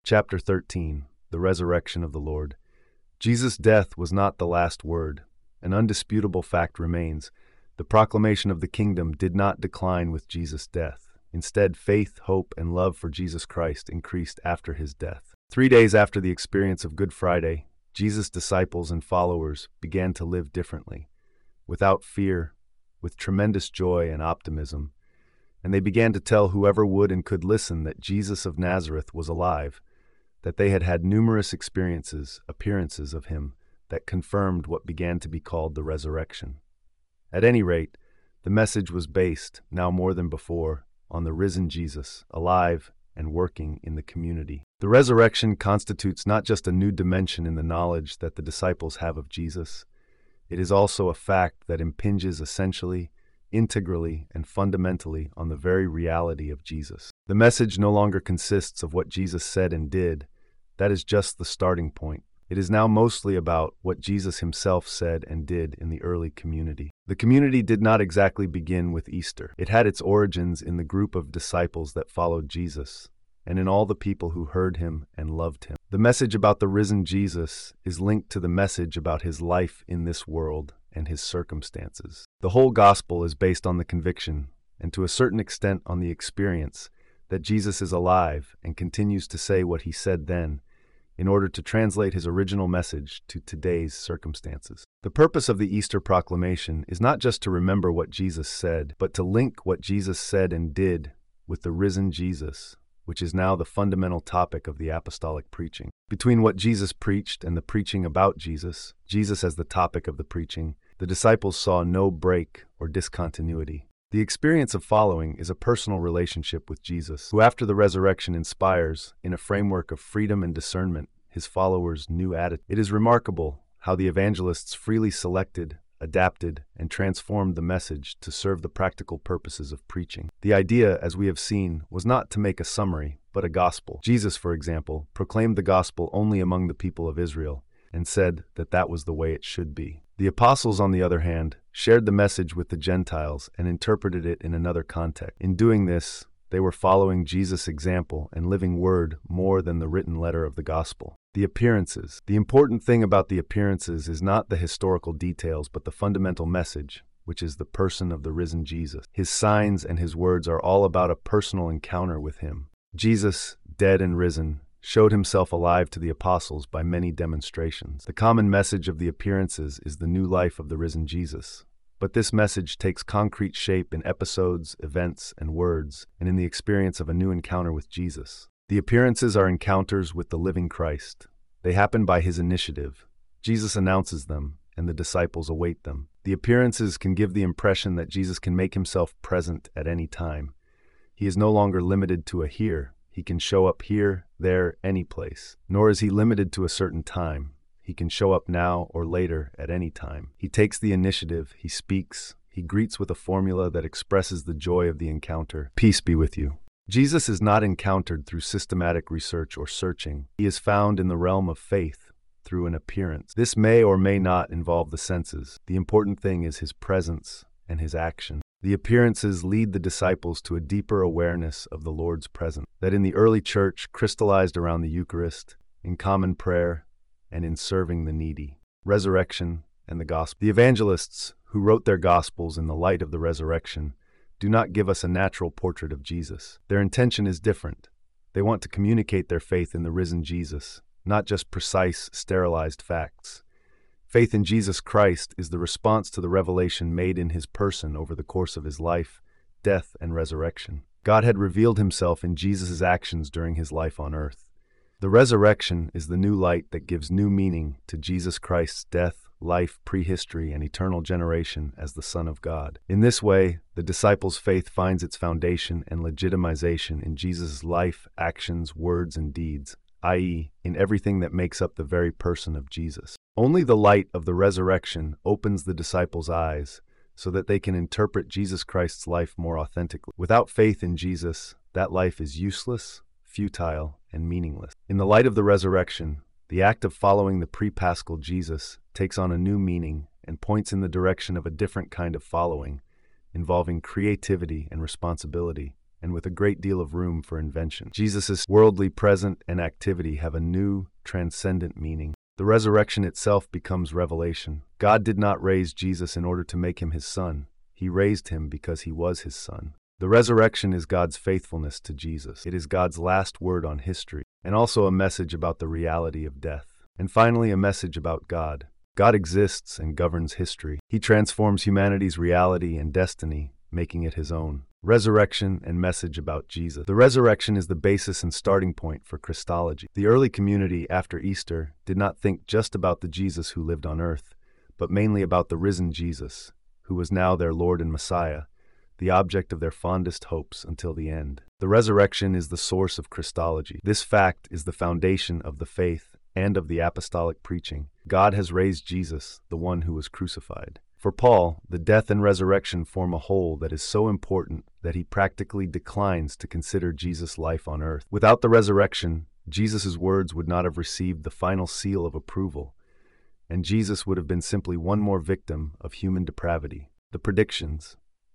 Chapter 13. The Resurrection of the Lord. Jesus' death was not the last word. An undisputable fact remains. The proclamation of the kingdom did not decline with Jesus' death. Instead, faith, hope, and love for Jesus Christ increased after his death. 3 days after the experience of Good Friday, Jesus' disciples and followers began to live differently, without fear, with tremendous joy and optimism, and they began to tell whoever would and could listen that Jesus of Nazareth was alive, that they had had numerous appearances of him that confirmed what began to be called the resurrection. At any rate, the message was based, now more than before, on the risen Jesus, alive and working in the community. The resurrection constitutes not just a new dimension in the knowledge that the disciples have of Jesus, it is also a fact that impinges essentially, integrally, and fundamentally on the very reality of Jesus. The message no longer consists of what Jesus said and did. That is just the starting point. It is now mostly about what Jesus himself said and did in the early community. The community did not exactly begin with Easter. It had its origins in the group of disciples that followed Jesus, and in all the people who heard him and loved him. The message about the risen Jesus is linked to the message about his life in this world and his circumstances. The whole gospel is based on the conviction, and to a certain extent on the experience, that Jesus is alive and continues to say what he said then, in order to translate his original message to today's circumstances. The purpose of the Easter proclamation is not just to remember what Jesus said, but to link what Jesus said and did with the risen Jesus, which is now the fundamental topic of the apostolic preaching. Between what Jesus preached and the preaching about Jesus, Jesus as the topic of the preaching, the disciples saw no break or discontinuity. The experience of following is a personal relationship with Jesus, who after the resurrection inspires, in a framework of freedom and discernment, his followers' new attitude. It is remarkable how the evangelists freely selected, adapted, and transformed the message to serve the practical purposes of preaching. The idea, as we have seen, was not to make a summary, but a gospel. Jesus, for example, proclaimed the gospel only among the people of Israel, and said that that was the way it should be. The apostles, on the other hand, shared the message with the Gentiles and interpreted it in another context. In doing this, they were following Jesus' example and living word more than the written letter of the gospel. The appearances. The important thing about the appearances is not the historical details, but the fundamental message, which is the person of the risen Jesus. His signs and his words are all about a personal encounter with him. Jesus, dead and risen, showed himself alive to the apostles by many demonstrations. The common message of the appearances is the new life of the risen Jesus. But this message takes concrete shape in episodes, events, and words, and in the experience of a new encounter with Jesus. The appearances are encounters with the living Christ. They happen by his initiative. Jesus announces them, and the disciples await them. The appearances can give the impression that Jesus can make himself present at any time. He is no longer limited to a here. He can show up here, there, any place. Nor is he limited to a certain time. He can show up now or later at any time. He takes the initiative, he speaks, he greets with a formula that expresses the joy of the encounter. Peace be with you. Jesus is not encountered through systematic research or searching. He is found in the realm of faith, through an appearance. This may or may not involve the senses. The important thing is his presence and his action. The appearances lead the disciples to a deeper awareness of the Lord's presence, that in the early church crystallized around the Eucharist, in common prayer, and in serving the needy. Resurrection and the gospel. The evangelists, who wrote their gospels in the light of the resurrection, do not give us a natural portrait of Jesus. Their intention is different. They want to communicate their faith in the risen Jesus, not just precise, sterilized facts. Faith in Jesus Christ is the response to the revelation made in his person over the course of his life, death, and resurrection. God had revealed himself in Jesus' actions during his life on earth. The resurrection is the new light that gives new meaning to Jesus Christ's death, life, prehistory, and eternal generation as the Son of God. In this way, the disciples' faith finds its foundation and legitimization in Jesus' life, actions, words, and deeds, i.e., in everything that makes up the very person of Jesus. Only the light of the resurrection opens the disciples' eyes so that they can interpret Jesus Christ's life more authentically. Without faith in Jesus, that life is useless, futile, and meaningless. In the light of the resurrection, the act of following the pre-Paschal Jesus takes on a new meaning and points in the direction of a different kind of following, involving creativity and responsibility, and with a great deal of room for invention. Jesus' worldly presence and activity have a new, transcendent meaning. The resurrection itself becomes revelation. God did not raise Jesus in order to make him his son. He raised him because he was his son. The resurrection is God's faithfulness to Jesus. It is God's last word on history, and also a message about the reality of death. And finally, a message about God. God exists and governs history. He transforms humanity's reality and destiny, making it his own. Resurrection and message about Jesus. The resurrection is the basis and starting point for Christology. The early community after Easter did not think just about the Jesus who lived on earth, but mainly about the risen Jesus, who was now their Lord and Messiah, the object of their fondest hopes until the end. The resurrection is the source of Christology. This fact is the foundation of the faith and of the apostolic preaching. God has raised Jesus, the one who was crucified. For Paul, the death and resurrection form a whole that is so important that he practically declines to consider Jesus' life on earth. Without the resurrection, Jesus' words would not have received the final seal of approval, and Jesus would have been simply one more victim of human depravity. The predictions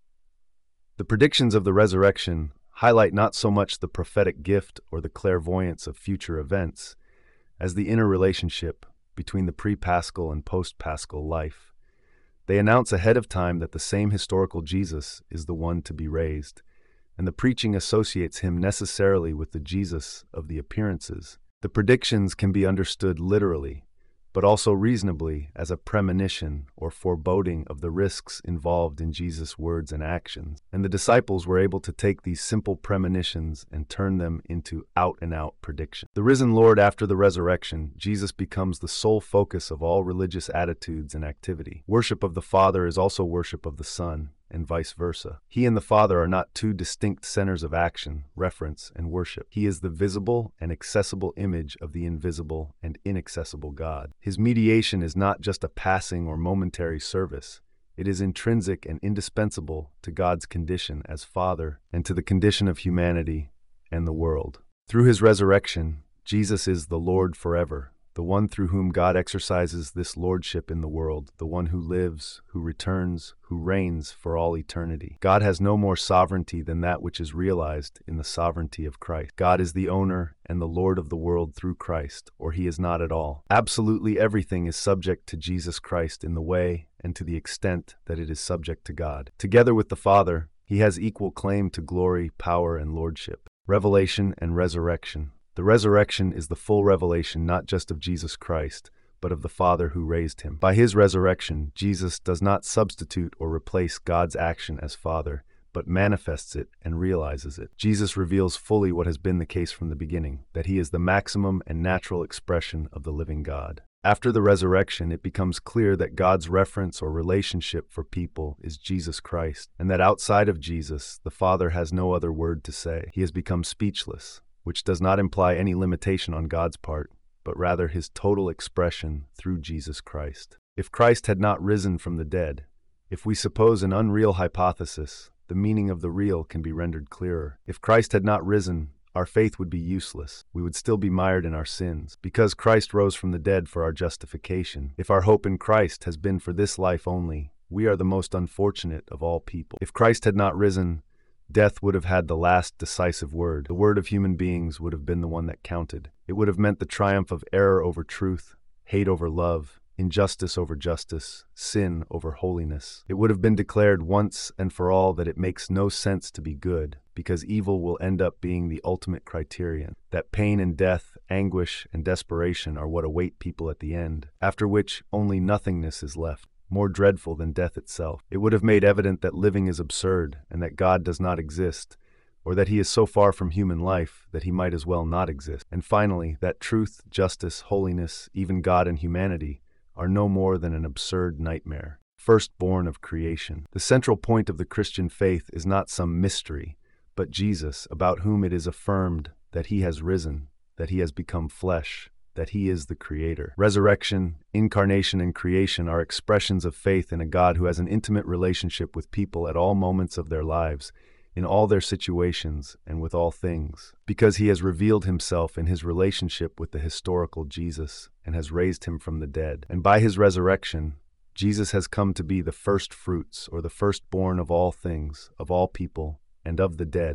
of the resurrection highlight not so much the prophetic gift or the clairvoyance of future events, as the inner relationship between the pre-Paschal and post-Paschal life. They announce ahead of time that the same historical Jesus is the one to be raised, and the preaching associates him necessarily with the Jesus of the appearances. The predictions can be understood literally, but also reasonably as a premonition or foreboding of the risks involved in Jesus' words and actions. And the disciples were able to take these simple premonitions and turn them into out-and-out predictions. The risen Lord after the resurrection, Jesus becomes the sole focus of all religious attitudes and activity. Worship of the Father is also worship of the Son, and vice versa. He and the Father are not two distinct centers of action, reference, and worship. He is the visible and accessible image of the invisible and inaccessible God. His mediation is not just a passing or momentary service. It is intrinsic and indispensable to God's condition as Father and to the condition of humanity and the world. Through his resurrection, Jesus is the Lord forever, the one through whom God exercises this lordship in the world, the one who lives, who returns, who reigns for all eternity. God has no more sovereignty than that which is realized in the sovereignty of Christ. God is the owner and the Lord of the world through Christ, or he is not at all. Absolutely everything is subject to Jesus Christ in the way and to the extent that it is subject to God. Together with the Father, he has equal claim to glory, power, and lordship. Revelation and resurrection. The resurrection is the full revelation not just of Jesus Christ, but of the Father who raised him. By his resurrection, Jesus does not substitute or replace God's action as Father, but manifests it and realizes it. Jesus reveals fully what has been the case from the beginning, that he is the maximum and natural expression of the living God. After the resurrection, it becomes clear that God's reference or relationship for people is Jesus Christ, and that outside of Jesus, the Father has no other word to say. He has become speechless, which does not imply any limitation on God's part, but rather his total expression through Jesus Christ. If Christ had not risen from the dead, if we suppose an unreal hypothesis, the meaning of the real can be rendered clearer. If Christ had not risen, our faith would be useless. We would still be mired in our sins. Because Christ rose from the dead for our justification, if our hope in Christ has been for this life only, we are the most unfortunate of all people. If Christ had not risen, death would have had the last decisive word. The word of human beings would have been the one that counted. It would have meant the triumph of error over truth, hate over love, injustice over justice, sin over holiness. It would have been declared once and for all that it makes no sense to be good, because evil will end up being the ultimate criterion, that pain and death, anguish and desperation are what await people at the end, after which only nothingness is left, more dreadful than death itself. It would have made evident that living is absurd and that God does not exist, or that he is so far from human life that he might as well not exist. And finally, that truth, justice, holiness, even God and humanity, are no more than an absurd nightmare. Firstborn of creation. The central point of the Christian faith is not some mystery, but Jesus, about whom it is affirmed that he has risen, that he has become flesh, that he is the Creator. Resurrection, incarnation, and creation are expressions of faith in a God who has an intimate relationship with people at all moments of their lives, in all their situations, and with all things. Because he has revealed himself in his relationship with the historical Jesus and has raised him from the dead. And by his resurrection, Jesus has come to be the first fruits or the firstborn of all things, of all people, and of the dead,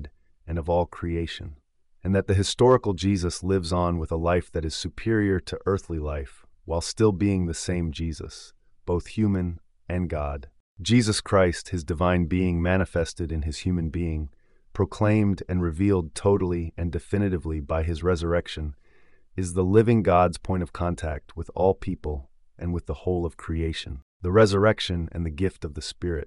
and of all creation, and that the historical Jesus lives on with a life that is superior to earthly life, while still being the same Jesus, both human and God. Jesus Christ, his divine being manifested in his human being, proclaimed and revealed totally and definitively by his resurrection, is the living God's point of contact with all people and with the whole of creation. The resurrection and the gift of the Spirit.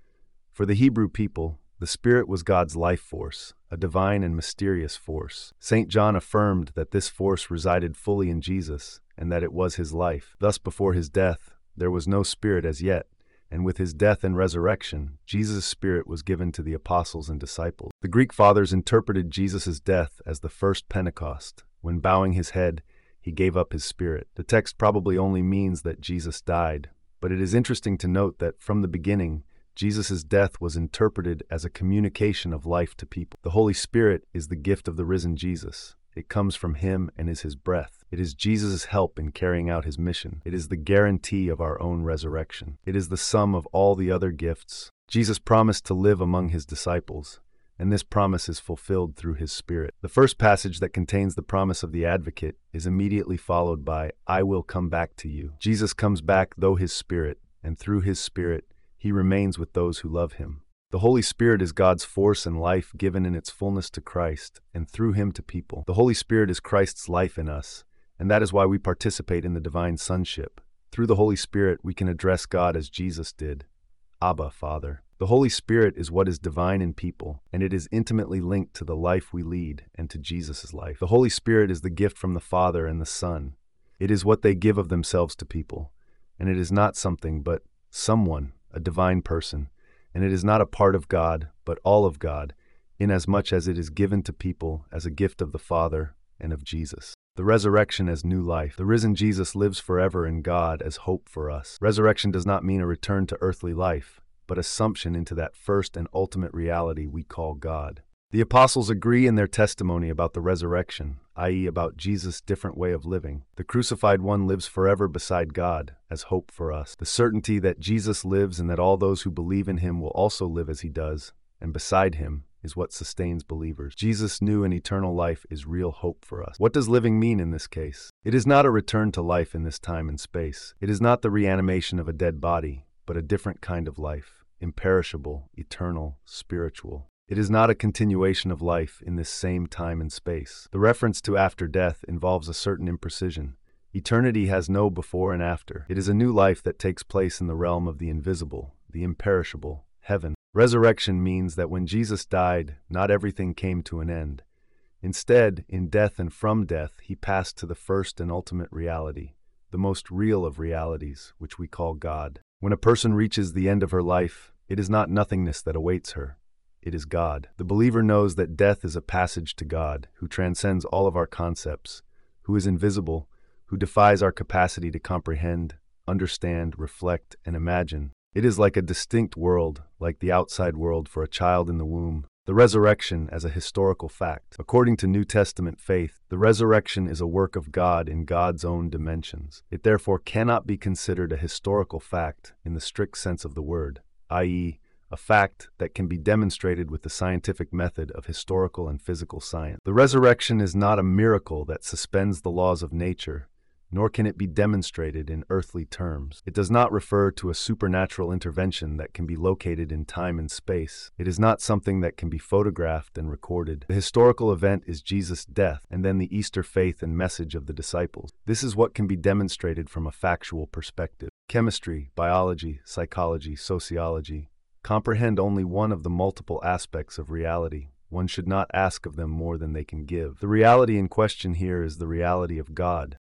For the Hebrew people, the Spirit was God's life force, a divine and mysterious force. St. John affirmed that this force resided fully in Jesus, and that it was his life. Thus, before his death, there was no Spirit as yet, and with his death and resurrection, Jesus' Spirit was given to the apostles and disciples. The Greek fathers interpreted Jesus' death as the first Pentecost. When bowing his head, he gave up his spirit. The text probably only means that Jesus died, but it is interesting to note that from the beginning, Jesus' death was interpreted as a communication of life to people. The Holy Spirit is the gift of the risen Jesus. It comes from him and is his breath. It is Jesus' help in carrying out his mission. It is the guarantee of our own resurrection. It is the sum of all the other gifts. Jesus promised to live among his disciples, and this promise is fulfilled through his Spirit. The first passage that contains the promise of the Advocate is immediately followed by, "I will come back to you." Jesus comes back though his Spirit, and through his Spirit, he remains with those who love him. The Holy Spirit is God's force and life given in its fullness to Christ, and through him to people. The Holy Spirit is Christ's life in us, and that is why we participate in the divine sonship. Through the Holy Spirit, we can address God as Jesus did, Abba, Father. The Holy Spirit is what is divine in people, and it is intimately linked to the life we lead and to Jesus' life. The Holy Spirit is the gift from the Father and the Son. It is what they give of themselves to people, and it is not something but someone, a divine person, and it is not a part of God, but all of God, inasmuch as it is given to people as a gift of the Father and of Jesus. The resurrection as new life. The risen Jesus lives forever in God as hope for us. Resurrection does not mean a return to earthly life, but assumption into that first and ultimate reality we call God. The apostles agree in their testimony about the resurrection, i.e. about Jesus' different way of living. The crucified one lives forever beside God, as hope for us. The certainty that Jesus lives and that all those who believe in him will also live as he does, and beside him, is what sustains believers. Jesus' new and eternal life is real hope for us. What does living mean in this case? It is not a return to life in this time and space. It is not the reanimation of a dead body, but a different kind of life, imperishable, eternal, spiritual. It is not a continuation of life in this same time and space. The reference to after death involves a certain imprecision. Eternity has no before and after. It is a new life that takes place in the realm of the invisible, the imperishable, heaven. Resurrection means that when Jesus died, not everything came to an end. Instead, in death and from death, he passed to the first and ultimate reality, the most real of realities, which we call God. When a person reaches the end of her life, it is not nothingness that awaits her. It is God. The believer knows that death is a passage to God, who transcends all of our concepts, who is invisible, who defies our capacity to comprehend, understand, reflect, and imagine. It is like a distinct world, like the outside world for a child in the womb. The resurrection as a historical fact. According to New Testament faith, the resurrection is a work of God in God's own dimensions. It therefore cannot be considered a historical fact in the strict sense of the word, i.e., a fact that can be demonstrated with the scientific method of historical and physical science. The resurrection is not a miracle that suspends the laws of nature, nor can it be demonstrated in earthly terms. It does not refer to a supernatural intervention that can be located in time and space. It is not something that can be photographed and recorded. The historical event is Jesus' death, and then the Easter faith and message of the disciples. This is what can be demonstrated from a factual perspective. Chemistry, biology, psychology, sociology comprehend only one of the multiple aspects of reality. One should not ask of them more than they can give. The reality in question here is the reality of God,